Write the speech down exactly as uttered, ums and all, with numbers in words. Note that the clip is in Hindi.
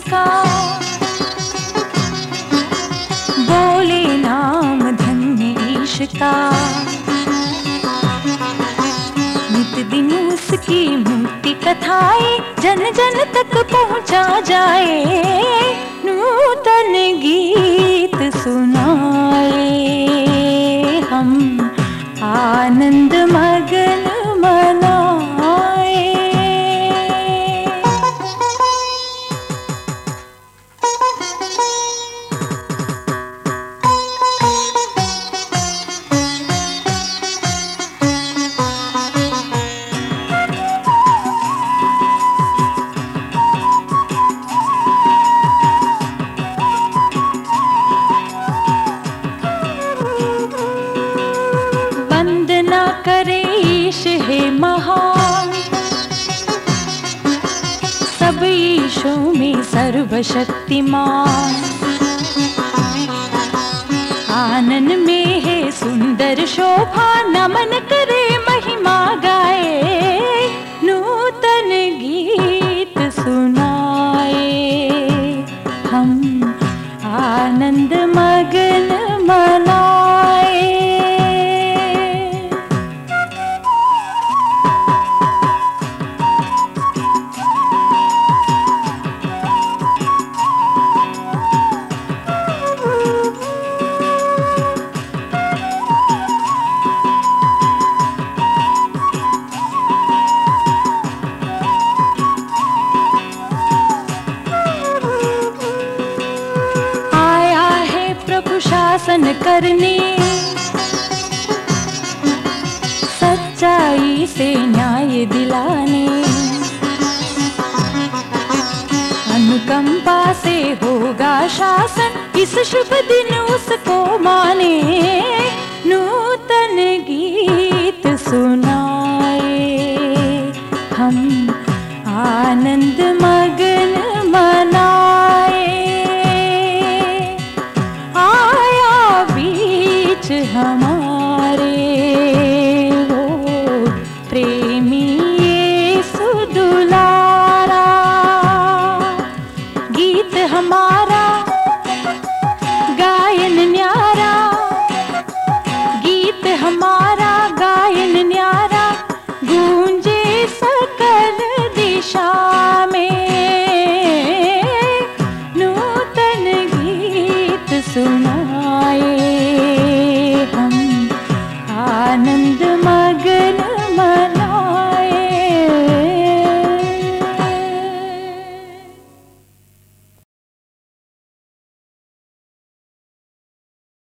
उसका, बोले नाम धन्य ईश का। नित दिन उसकी मुक्ति कथाएं जन जन तक पहुंचा जाए, नूतन गीत सुनाए हम आनंद मगन मनाए। वंदना करे ईश है महान, सब ईशों में सर्वशक्तिमान। आनन में है सुंदर शोभा, नमन करे महिमा गाए, नूतन गीत सुनाए हम आनंद मगन मनाए। शासन करने, सच्चाई से न्याय दिलाने, अनुकंपा से होगा शासन, इस शुभ दिन उसको माने, नूतन गीत सुनाए हम आनंद मगन मनाए। हमारे वो प्रेमी यीशु दुलारा, गीत हमारा गायन न्यारा, गीत हमारा गायन न्यारा, गूंजे सकल दिशा में।